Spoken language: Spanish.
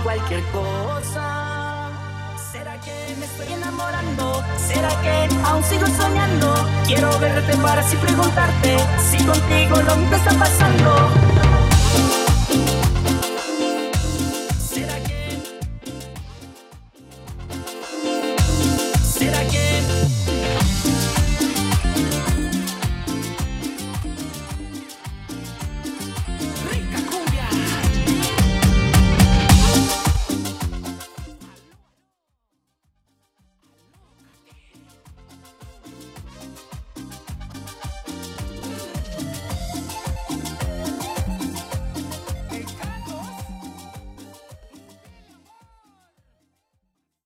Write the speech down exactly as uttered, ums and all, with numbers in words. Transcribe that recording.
cualquier cosa. ¿Será que me estoy enamorando? ¿Será que aún sigo soñando? Quiero verte para así preguntarte si contigo lo mismo está pasando.